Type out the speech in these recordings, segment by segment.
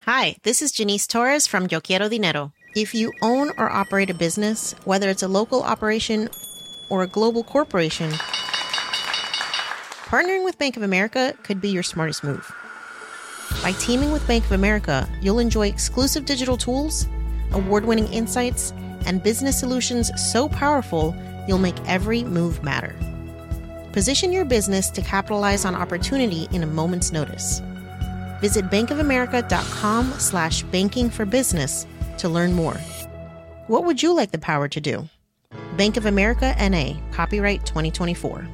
Hi, this is Janice Torres from Yo Quiero Dinero. If you own or operate a business, whether it's a local operation or a global corporation, partnering with Bank of America could be your smartest move. By teaming with Bank of America, you'll enjoy exclusive digital tools, award-winning insights, and business solutions so powerful, you'll make every move matter. Position your business to capitalize on opportunity in a moment's notice. Visit bankofamerica.com/bankingforbusiness to learn more. What would you like the power to do? Bank of America N.A., copyright 2024.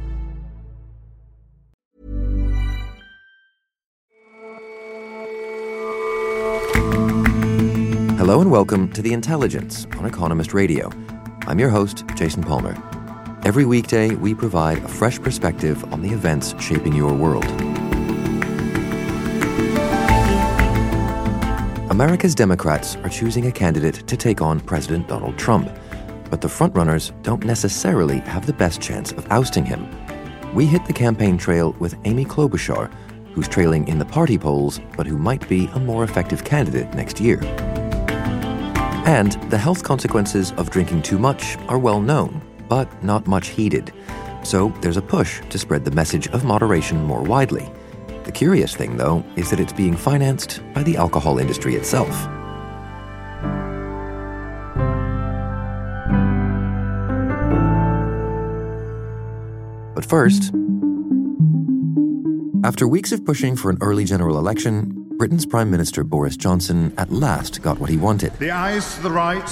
Hello and welcome to The Intelligence on Economist Radio. I'm your host, Jason Palmer. Every weekday, we provide a fresh perspective on the events shaping your world. America's Democrats are choosing a candidate to take on President Donald Trump, but the frontrunners don't necessarily have the best chance of ousting him. We hit the campaign trail with Amy Klobuchar, who's trailing in the party polls, but who might be a more effective candidate next year. And the health consequences of drinking too much are well known, but not much heeded. So there's a push to spread the message of moderation more widely. The curious thing, though, is that it's being financed by the alcohol industry itself. But first, after weeks of pushing for an early general election, Britain's Prime Minister Boris Johnson at last got what he wanted. The ayes to the right,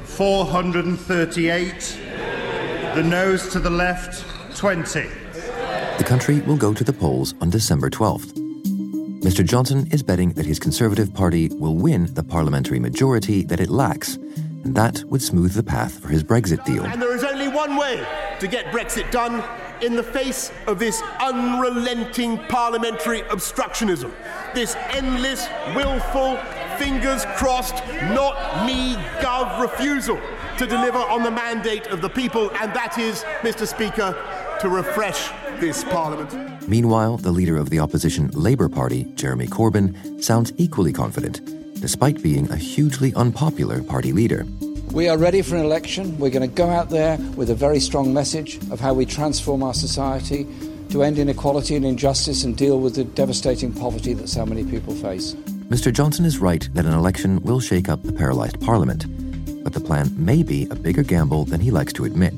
438. The noes to the left, 20. The country will go to the polls on December 12th. Mr. Johnson is betting that his Conservative Party will win the parliamentary majority that it lacks, and that would smooth the path for his Brexit deal. And there is only one way to get Brexit done in the face of this unrelenting parliamentary obstructionism, this endless, willful, fingers crossed, not me gov refusal to deliver on the mandate of the people, and that is, Mr. Speaker, to refresh this Parliament. Meanwhile, the leader of the opposition Labour Party, Jeremy Corbyn, sounds equally confident, despite being a hugely unpopular party leader. We are ready for an election. We're going to go out there with a very strong message of how we transform our society to end inequality and injustice and deal with the devastating poverty that so many people face. Mr. Johnson is right that an election will shake up the paralysed Parliament, but the plan may be a bigger gamble than he likes to admit.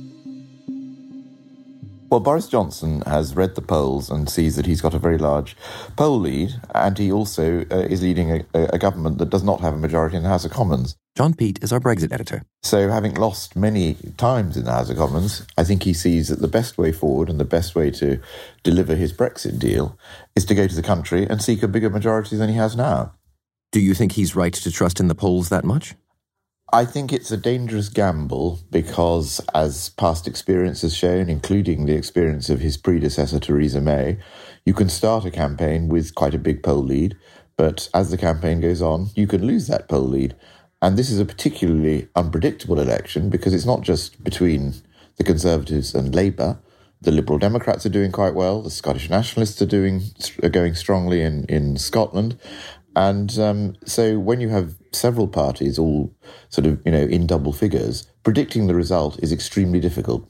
Well, Boris Johnson has read the polls and sees that he's got a very large poll lead, and he also is leading a government that does not have a majority in the House of Commons. John Peet is our Brexit editor. So having lost many times in the House of Commons, I think he sees that the best way forward and the best way to deliver his Brexit deal is to go to the country and seek a bigger majority than he has now. Do you think he's right to trust in the polls that much? I think it's a dangerous gamble because, as past experience has shown, including the experience of his predecessor Theresa May, you can start a campaign with quite a big poll lead, but as the campaign goes on, you can lose that poll lead. And this is a particularly unpredictable election because it's not just between the Conservatives and Labour. The Liberal Democrats are doing quite well. The Scottish Nationalists are going strongly in Scotland. And so when you have several parties all sort of, in double figures, predicting the result is extremely difficult.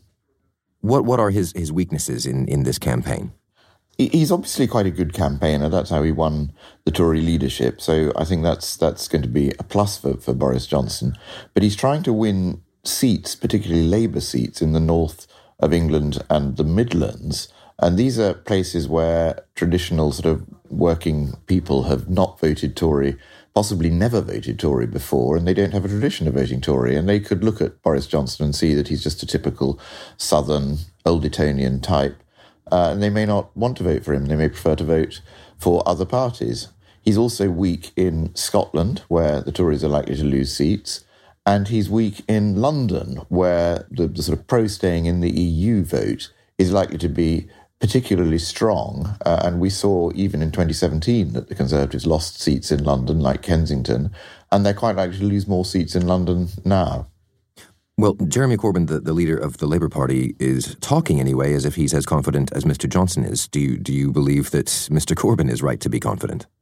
What are his weaknesses in this campaign? He's obviously quite a good campaigner. That's how he won the Tory leadership. So I think that's going to be a plus for Boris Johnson. But he's trying to win seats, particularly Labour seats in the north of England and the Midlands. And these are places where traditional sort of working people have not voted Tory, possibly never voted Tory before, and they don't have a tradition of voting Tory. And they could look at Boris Johnson and see that he's just a typical southern, old Etonian type. And they may not want to vote for him. They may prefer to vote for other parties. He's also weak in Scotland, where the Tories are likely to lose seats. And he's weak in London, where the sort of pro-staying in the EU vote is likely to be particularly strong. And we saw even in 2017 that the Conservatives lost seats in London, like Kensington, and they're quite likely to lose more seats in London now. Well, Jeremy Corbyn, the leader of the Labour Party, is talking anyway as if he's as confident as Mr. Johnson is. Do you believe that Mr. Corbyn is right to be confident?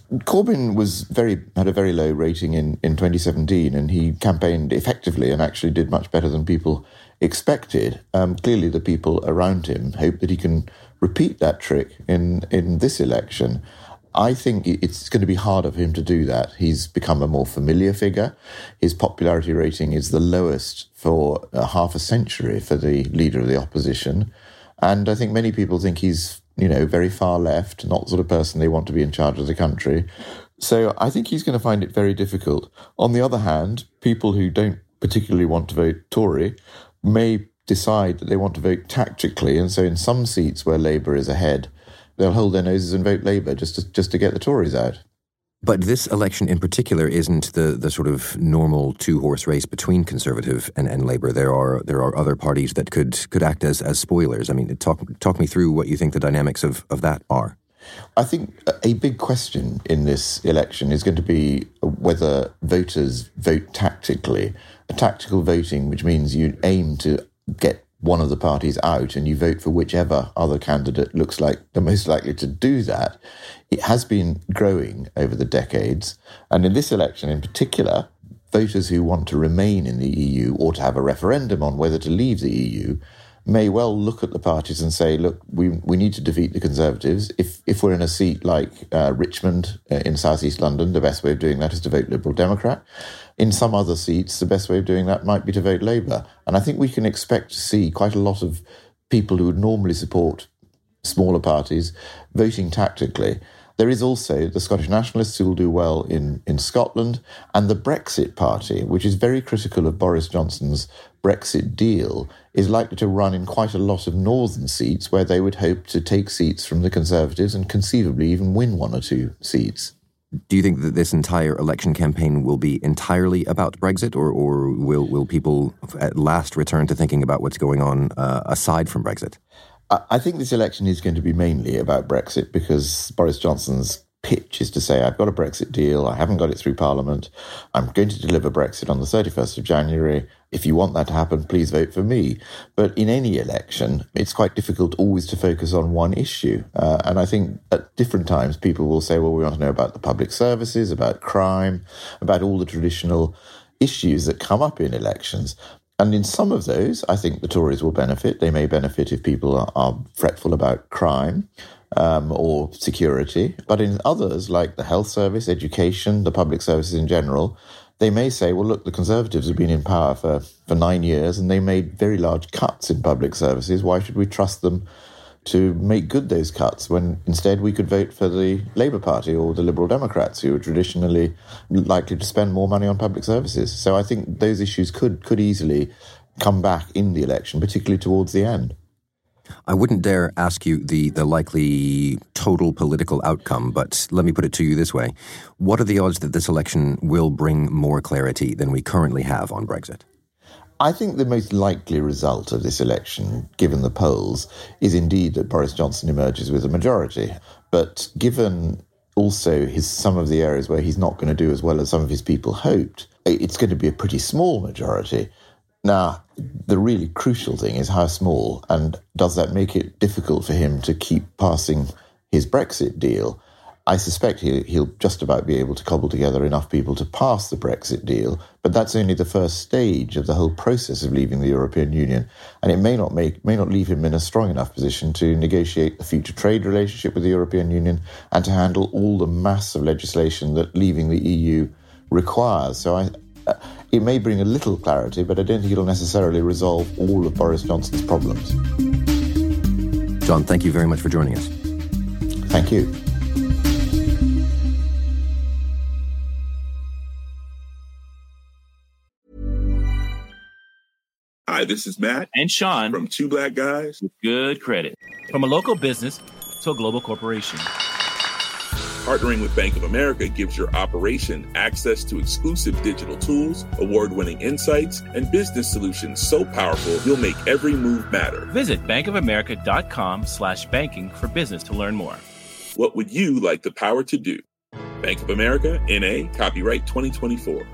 Corbyn had a very low rating in 2017, and he campaigned effectively and actually did much better than people expected. Clearly, the people around him hope that he can repeat that trick in this election. I think it's going to be harder for him to do that. He's become a more familiar figure. His popularity rating is the lowest for half a century for the leader of the opposition. And I think many people think he's, very far left, not the sort of person they want to be in charge of the country. So I think he's going to find it very difficult. On the other hand, people who don't particularly want to vote Tory may decide that they want to vote tactically. And so in some seats where Labour is ahead, they'll hold their noses and vote Labour just to get the Tories out. But this election in particular isn't the sort of normal two-horse race between Conservative and Labour. There are other parties that could act as spoilers. I mean, talk me through what you think the dynamics of that are. I think a big question in this election is going to be whether voters vote tactically. A tactical voting, which means you aim to get one of the parties out and you vote for whichever other candidate looks like the most likely to do that. It has been growing over the decades. And in this election in particular, voters who want to remain in the EU or to have a referendum on whether to leave the EU may well look at the parties and say, look, we need to defeat the Conservatives. If we're in a seat like Richmond in South East London, the best way of doing that is to vote Liberal Democrat. In some other seats, the best way of doing that might be to vote Labour. And I think we can expect to see quite a lot of people who would normally support smaller parties voting tactically. There is also the Scottish Nationalists who will do well in Scotland, and the Brexit Party, which is very critical of Boris Johnson's Brexit deal, is likely to run in quite a lot of northern seats where they would hope to take seats from the Conservatives and conceivably even win one or two seats. Do you think that this entire election campaign will be entirely about Brexit, or will people at last return to thinking about what's going on aside from Brexit? I think this election is going to be mainly about Brexit because Boris Johnson's pitch is to say, I've got a Brexit deal, I haven't got it through Parliament, I'm going to deliver Brexit on the 31st of January. If you want that to happen, please vote for me. But in any election, it's quite difficult always to focus on one issue. And I think at different times, people will say, well, we want to know about the public services, about crime, about all the traditional issues that come up in elections. And in some of those, I think the Tories will benefit. They may benefit if people are fretful about crime or security. But in others, like the health service, education, the public services in general, they may say, well, look, the Conservatives have been in power for 9 years and they made very large cuts in public services. Why should we trust them to make good those cuts when instead we could vote for the Labour Party or the Liberal Democrats, who are traditionally likely to spend more money on public services? So I think those issues could easily come back in the election, particularly towards the end. I wouldn't dare ask you the likely total political outcome, but let me put it to you this way. What are the odds that this election will bring more clarity than we currently have on Brexit? I think the most likely result of this election, given the polls, is indeed that Boris Johnson emerges with a majority. But given also some of the areas where he's not going to do as well as some of his people hoped, it's going to be a pretty small majority. Now, the really crucial thing is how small, and does that make it difficult for him to keep passing his Brexit deal? I suspect he'll just about be able to cobble together enough people to pass the Brexit deal, but that's only the first stage of the whole process of leaving the European Union, and it may not leave him in a strong enough position to negotiate a future trade relationship with the European Union and to handle all the mass of legislation that leaving the EU requires. So it may bring a little clarity, but I don't think it'll necessarily resolve all of Boris Johnson's problems. John, thank you very much for joining us. Thank you. Hi, this is Matt and Sean from Two Black Guys with Good Credit. From a local business to a global corporation, partnering with Bank of America gives your operation access to exclusive digital tools, award-winning insights, and business solutions so powerful you'll make every move matter. Visit bankofamerica.com/banking for business to learn more. What would you like the power to do? Bank of America, N.A., copyright 2024.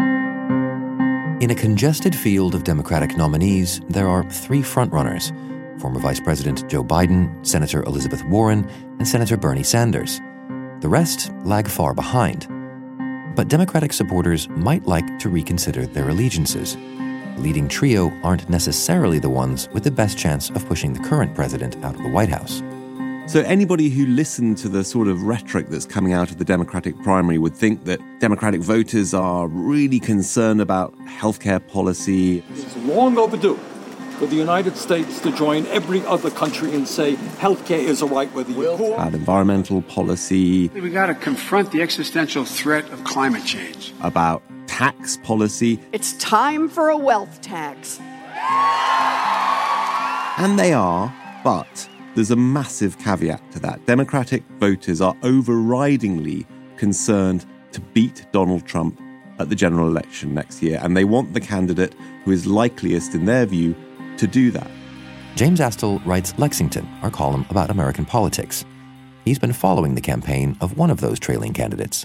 In a congested field of Democratic nominees, there are three frontrunners. former Vice President Joe Biden, Senator Elizabeth Warren, and Senator Bernie Sanders. The rest lag far behind. But Democratic supporters might like to reconsider their allegiances. The leading trio aren't necessarily the ones with the best chance of pushing the current president out of the White House. So anybody who listened to the sort of rhetoric that's coming out of the Democratic primary would think that Democratic voters are really concerned about healthcare policy. It's long overdue for the United States to join every other country and say healthcare is a right whether you're poor. About environmental policy. We got to confront the existential threat of climate change. About tax policy. It's time for a wealth tax. And they are, but there's a massive caveat to that. Democratic voters are overridingly concerned to beat Donald Trump at the general election next year, and they want the candidate who is likeliest, in their view, to do that. James Astle writes Lexington, our column about American politics. He's been following the campaign of one of those trailing candidates.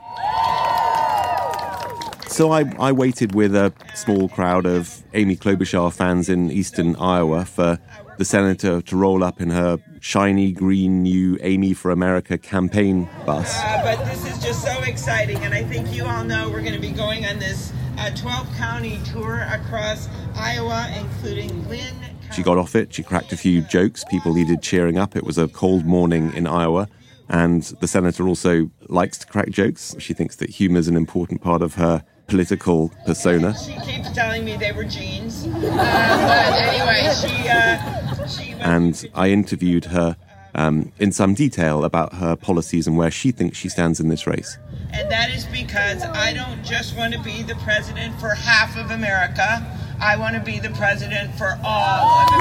So I waited with a small crowd of Amy Klobuchar fans in eastern Iowa for the senator to roll up in her shiny green new Amy for America campaign bus. But this is just so exciting, and I think you all know we're going to be going on this 12-county tour across Iowa, including Lynn. She got off it, she cracked a few jokes, people needed cheering up. It was a cold morning in Iowa, and the senator also likes to crack jokes. She thinks that humor is an important part of her political persona. She keeps telling me they were jeans. But anyway, she and I interviewed her in some detail about her policies and where she thinks she stands in this race. And that is because I don't just want to be the president for half of America. I want to be the president for all of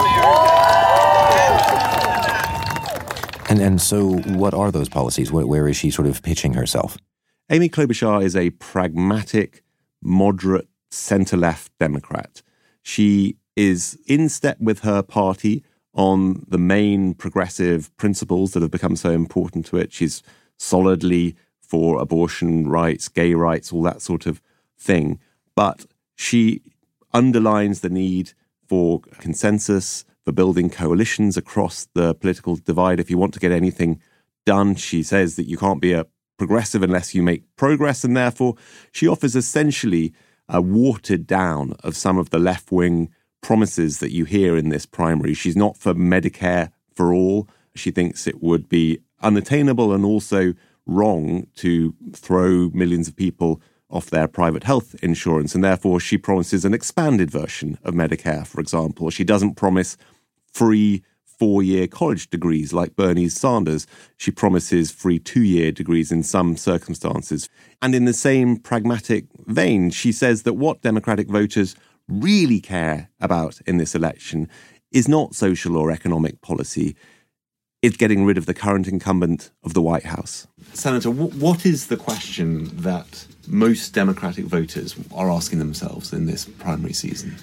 America. And so what are those policies? Where is she sort of pitching herself? Amy Klobuchar is a pragmatic, moderate, centre-left Democrat. She is in step with her party on the main progressive principles that have become so important to it. She's solidly for abortion rights, gay rights, all that sort of thing. But she underlines the need for consensus, for building coalitions across the political divide. If you want to get anything done, she says that you can't be a progressive unless you make progress, and therefore she offers essentially a watered down of some of the left-wing promises that you hear in this primary. She's not for Medicare for all. She thinks it would be unattainable and also wrong to throw millions of people off their private health insurance, and therefore she promises an expanded version of Medicare, for example. She doesn't promise free 4-year college degrees like Bernie Sanders. She promises free 2-year degrees in some circumstances. And in the same pragmatic vein, she says that what Democratic voters really care about in this election is not social or economic policy. It's getting rid of the current incumbent of the White House. Senator, what is the question that most Democratic voters are asking themselves in this primary season?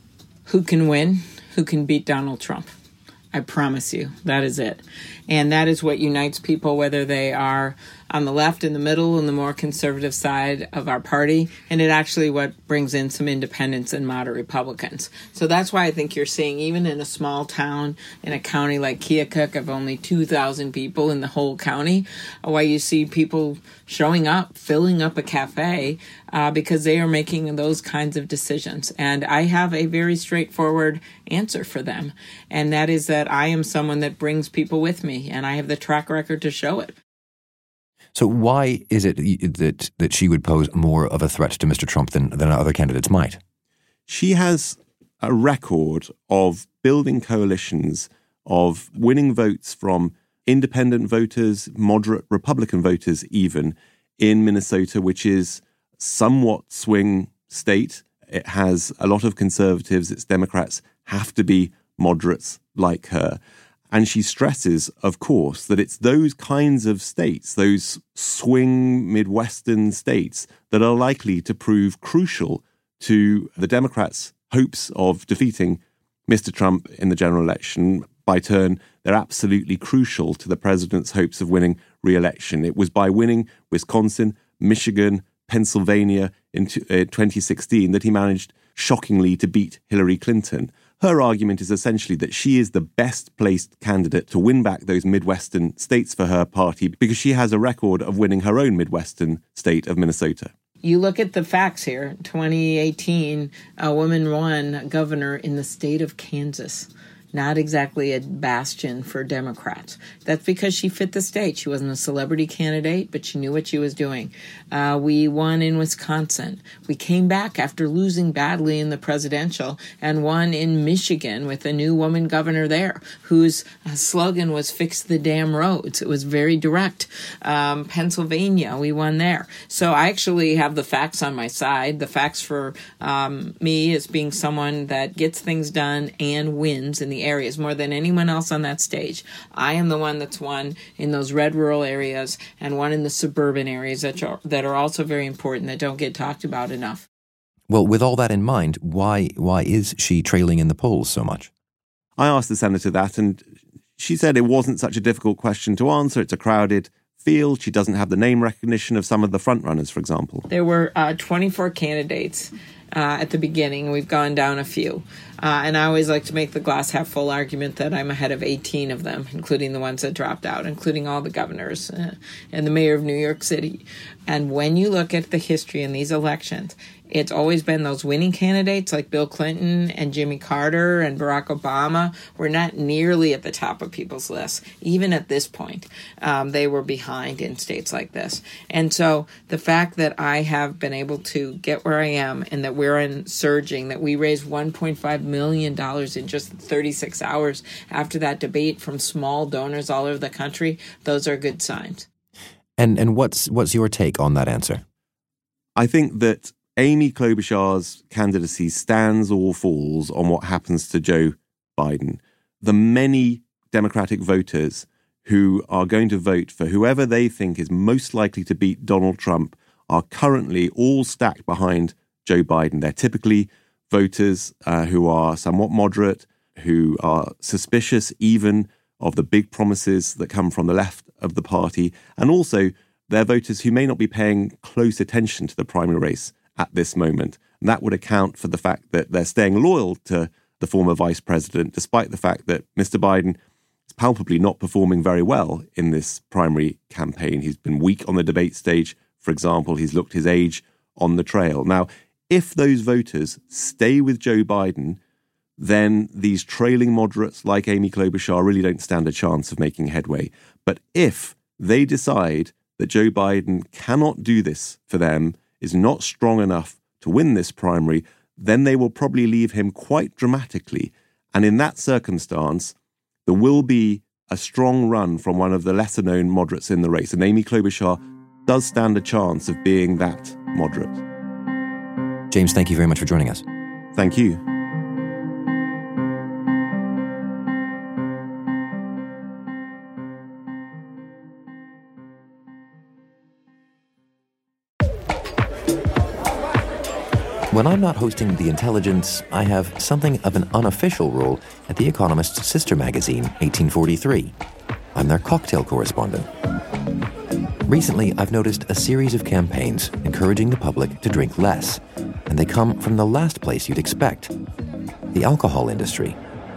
Who can win? Who can beat Donald Trump? I promise you, that is it. And that is what unites people, whether they are on the left, in the middle, and the more conservative side of our party. And it actually what brings in some independents and moderate Republicans. So that's why I think you're seeing, even in a small town, in a county like Keokuk of only 2,000 people in the whole county, why you see people showing up, filling up a cafe, because they are making those kinds of decisions. And I have a very straightforward answer for them. And that is that I am someone that brings people with me, and I have the track record to show it. So why is it that she would pose more of a threat to Mr. Trump than other candidates might? She has a record of building coalitions, of winning votes from independent voters, moderate Republican voters even, in Minnesota, which is somewhat swing state. It has a lot of conservatives. Its Democrats have to be moderates like her. And she stresses, of course, that it's those kinds of states, those swing Midwestern states, that are likely to prove crucial to the Democrats' hopes of defeating Mr. Trump in the general election. By turn, they're absolutely crucial to the president's hopes of winning re-election. It was by winning Wisconsin, Michigan, Pennsylvania in 2016 that he managed shockingly to beat Hillary Clinton. Her argument is essentially that she is the best placed candidate to win back those Midwestern states for her party because she has a record of winning her own Midwestern state of Minnesota. You look at the facts here. 2018, a woman won governor in the state of Kansas. Not exactly a bastion for Democrats. That's because she fit the state. She wasn't a celebrity candidate, but she knew what she was doing. We won in Wisconsin. We came back after losing badly in the presidential and won in Michigan with a new woman governor there whose slogan was "Fix the damn roads." It was very direct. Pennsylvania, we won there. So I actually have the facts on my side. The facts for me as being someone that gets things done and wins in the areas more than anyone else on that stage. I am the one that's won in those red rural areas and one in the suburban areas that are also very important that don't get talked about enough. Well, with all that in mind, why is she trailing in the polls so much? I asked the senator that, and she said it wasn't such a difficult question to answer. It's a crowded field. She doesn't have the name recognition of some of the frontrunners, for example. There were 24 candidates at the beginning. We've gone down a few. And I always like to make the glass half full argument that I'm ahead of 18 of them, including the ones that dropped out, including all the governors and the mayor of New York City. And when you look at the history in these elections, it's always been those winning candidates like Bill Clinton and Jimmy Carter and Barack Obama were not nearly at the top of people's lists. Even at this point, they were behind in states like this. And so the fact that I have been able to get where I am and that we're surging, that we raised $1.5 million in just 36 hours after that debate from small donors all over the country, those are good signs. And what's your take on that answer? I think that Amy Klobuchar's candidacy stands or falls on what happens to Joe Biden. The many Democratic voters who are going to vote for whoever they think is most likely to beat Donald Trump are currently all stacked behind Joe Biden. They're typically voters who are somewhat moderate, who are suspicious even of the big promises that come from the left of the party, and also they're voters who may not be paying close attention to the primary race at this moment. And that would account for the fact that they're staying loyal to the former vice president, despite the fact that Mr. Biden is palpably not performing very well in this primary campaign. He's been weak on the debate stage, for example. He's looked his age on the trail. Now, if those voters stay with Joe Biden, then these trailing moderates like Amy Klobuchar really don't stand a chance of making headway. But if they decide that Joe Biden cannot do this for them, is not strong enough to win this primary, then they will probably leave him quite dramatically. And in that circumstance, there will be a strong run from one of the lesser-known moderates in the race. And Amy Klobuchar does stand a chance of being that moderate. James, thank you very much for joining us. Thank you. When I'm not hosting The Intelligence, I have something of an unofficial role at The Economist's sister magazine, 1843. I'm their cocktail correspondent. Recently, I've noticed a series of campaigns encouraging the public to drink less, and they come from the last place you'd expect, the alcohol industry.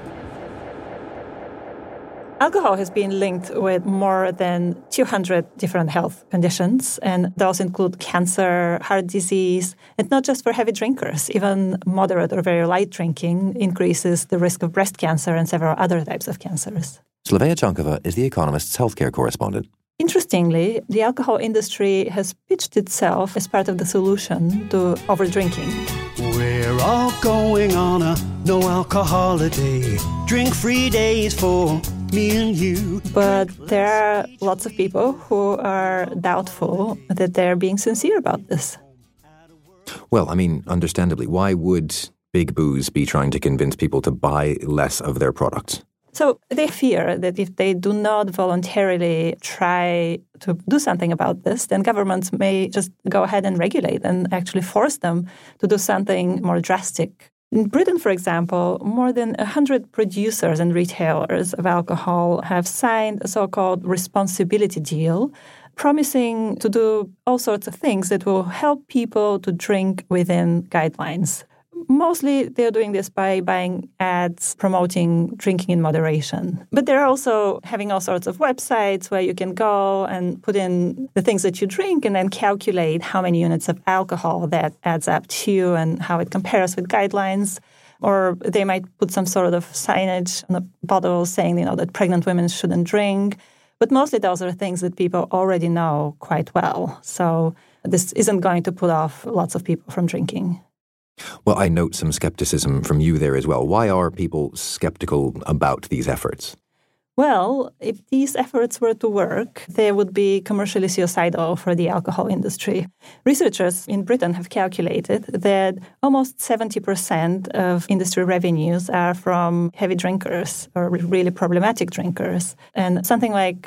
Alcohol has been linked with more than 200 different health conditions, and those include cancer, heart disease, and not just for heavy drinkers. Even moderate or very light drinking increases the risk of breast cancer and several other types of cancers. Slavea Chankova is The Economist's healthcare correspondent. Interestingly, the alcohol industry has pitched itself as part of the solution to overdrinking. We're all going on a no-alcohol holiday, drink-free days for me and you. But there are lots of people who are doubtful that they're being sincere about this. Well, I mean, understandably, why would Big Booze be trying to convince people to buy less of their products? So they fear that if they do not voluntarily try to do something about this, then governments may just go ahead and regulate and actually force them to do something more drastic. In Britain, for example, more than 100 producers and retailers of alcohol have signed a so-called responsibility deal, promising to do all sorts of things that will help people to drink within guidelines. Mostly they're doing this by buying ads promoting drinking in moderation. But they're also having all sorts of websites where you can go and put in the things that you drink and then calculate how many units of alcohol that adds up to and how it compares with guidelines. Or they might put some sort of signage on the bottle saying, that pregnant women shouldn't drink. But mostly those are things that people already know quite well. So this isn't going to put off lots of people from drinking. Well, I note some skepticism from you there as well. Why are people skeptical about these efforts? Well, if these efforts were to work, they would be commercially suicidal for the alcohol industry. Researchers in Britain have calculated that almost 70% of industry revenues are from heavy drinkers or really problematic drinkers. And something like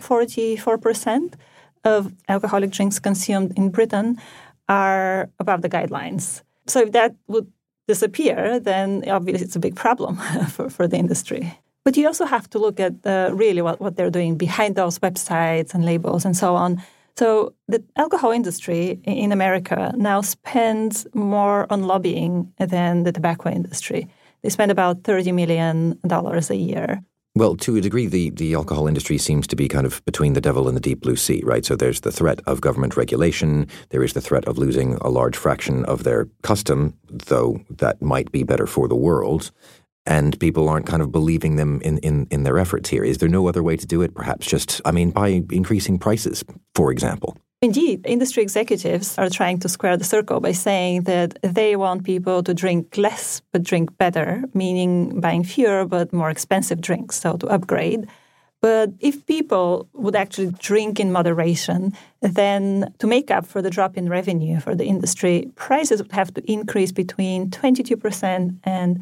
44% of alcoholic drinks consumed in Britain are above the guidelines. So if that would disappear, then obviously it's a big problem for the industry. But you also have to look at really what they're doing behind those websites and labels and so on. So the alcohol industry in America now spends more on lobbying than the tobacco industry. They spend about $30 million a year. Well, to a degree, the alcohol industry seems to be kind of between the devil and the deep blue sea, right? So there's the threat of government regulation. There is the threat of losing a large fraction of their custom, though that might be better for the world. And people aren't kind of believing them in their efforts here. Is there no other way to do it? Perhaps just, by increasing prices, for example. Indeed, industry executives are trying to square the circle by saying that they want people to drink less but drink better, meaning buying fewer but more expensive drinks, so to upgrade. But if people would actually drink in moderation, then to make up for the drop in revenue for the industry, prices would have to increase between 22% and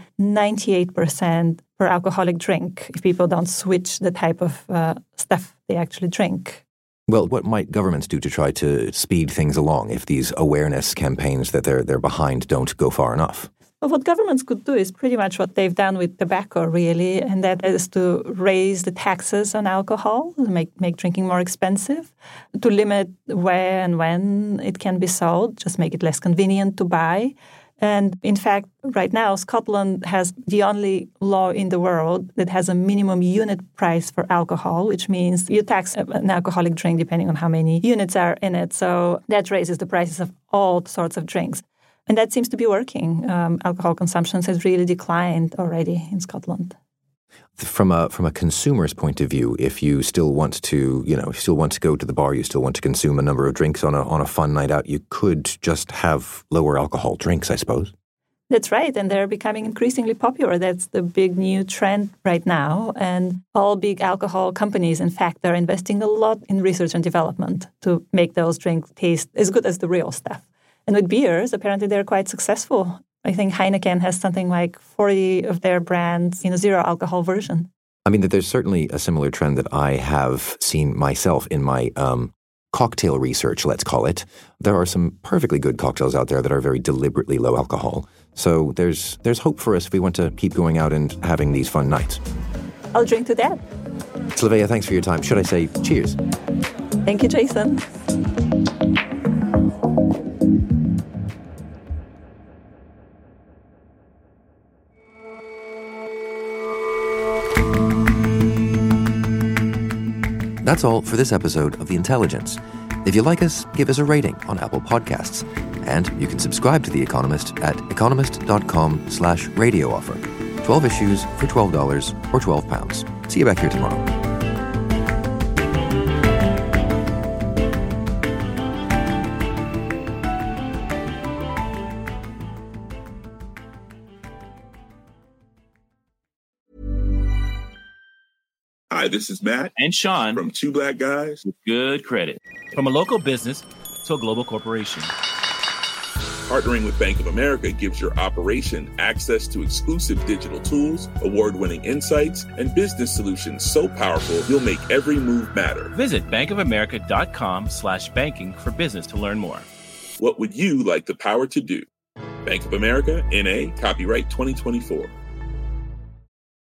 98% per alcoholic drink if people don't switch the type of stuff they actually drink. Well, what might governments do to try to speed things along if these awareness campaigns that they're behind don't go far enough? Well, what governments could do is pretty much what they've done with tobacco, really, and that is to raise the taxes on alcohol, make drinking more expensive, to limit where and when it can be sold, just make it less convenient to buy. And in fact, right now, Scotland has the only law in the world that has a minimum unit price for alcohol, which means you tax an alcoholic drink depending on how many units are in it. So that raises the prices of all sorts of drinks. And that seems to be working. Alcohol consumption has really declined already in Scotland. From a consumer's point of view, if you still want to, go to the bar, you still want to consume a number of drinks on a fun night out, you could just have lower alcohol drinks, I suppose. That's right, and they're becoming increasingly popular. That's the big new trend right now. And all big alcohol companies, in fact, are investing a lot in research and development to make those drinks taste as good as the real stuff. And with beers, apparently they're quite successful. I think Heineken has something like 40 of their brands in a zero alcohol version. There's certainly a similar trend that I have seen myself in my cocktail research, let's call it. There are some perfectly good cocktails out there that are very deliberately low alcohol. So there's hope for us if we want to keep going out and having these fun nights. I'll drink to that. Slavea, thanks for your time. Should I say cheers? Thank you, Jason. That's all for this episode of The Intelligence. If you like us, give us a rating on Apple Podcasts. And you can subscribe to The Economist at economist.com/radio offer. 12 issues for $12 or £12. See you back here tomorrow. Hi, this is Matt and Sean from Two Black Guys with Good Credit. From a local business to a global corporation. Partnering with Bank of America gives your operation access to exclusive digital tools, award-winning insights, and business solutions so powerful you'll make every move matter. Visit bankofamerica.com/banking for business to learn more. What would you like the power to do? Bank of America, N.A., copyright 2024.